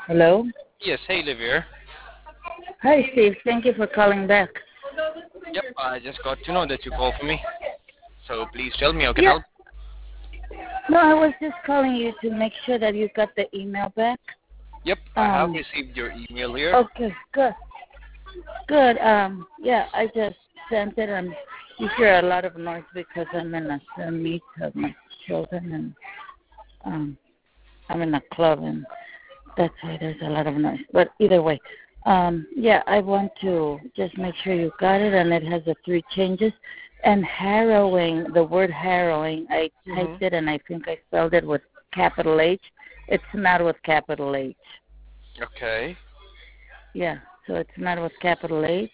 Hello? Yes, hey, Livier. Hi, Steve. Thank you for calling back. Yep, I just got to know that you called for me. So please tell me how can I Yeah. help. No, I was just calling you to make sure that you got the email back. Yep, I have received your email here. Okay, good. Good. Yeah, I just sent it. You hear a lot of noise because I'm in a meet of my children, and I'm in a club, and that's why there's a lot of noise. But either way, yeah, I want to just make sure you got it, and it has the 3 changes. And harrowing, the word harrowing, I typed it, and I think I spelled it with capital H. It's not with capital H. Okay. Yeah, so it's not with capital H.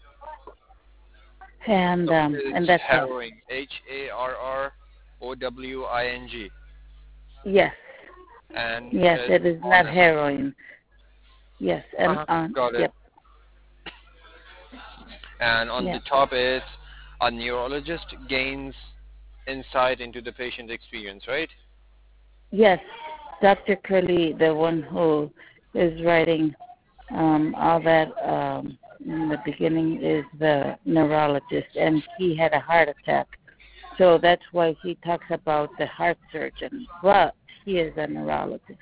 And So and it's that's all. harrowing. Harrowing. Yes. And Yes, it's it is not honest. heroin. Yes, and Got it. yep. And on Yeah. the top it's a neurologist gains insight into the patient experience, right? Yes, Dr. Curley, the one who is writing all that in the beginning, is the neurologist, and he had a heart attack. So that's why he talks about the heart surgeon, but he is a neurologist.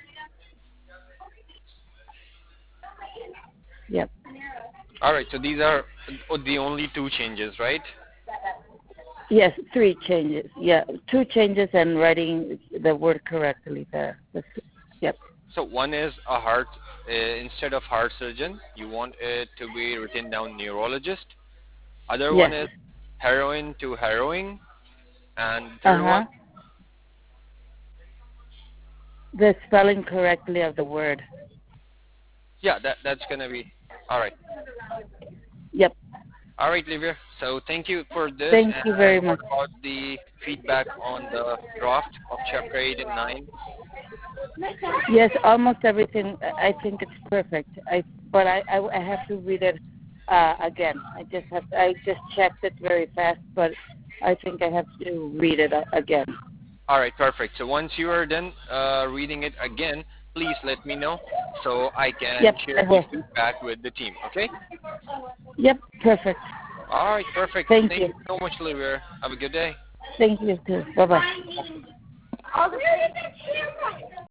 Yep. All right, so these are the only 2 changes, right? Yes, 3 changes. Yeah, 2 changes and writing the word correctly there. Yep. So one is a heart, instead of heart surgeon, you want it to be written down neurologist. Other one Yes. is heroin to harrowing, and third one, Uh-huh. The spelling correctly of the word. yeah, that's gonna be all right. Yep. All right, Livia. So thank you for this. Thank you And very what much. about the feedback on the draft of chapter 8 and 9? Yes, almost everything. I think it's perfect. But I have to read it again. I just checked it very fast, but I think I have to read it again. All right, perfect. So once you are done reading it again, please let me know so I can Yep, share I the will. feedback with the team. Okay? Yep, perfect. All right, perfect. Thank Thank you. you so much, Livia. Have a good day. Thank you too. Bye bye.